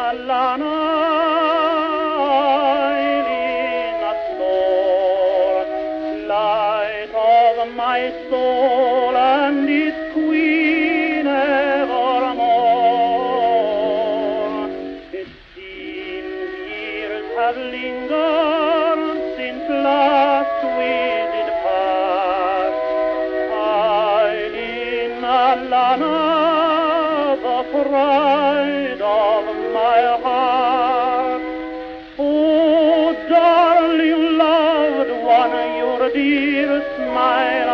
Lana, Eileen Astor, light of my soul and its queen evermore. It seems years have lingered since last we did part. Eileen Lana, the pride of my heart. Oh, darling loved one, your dear smile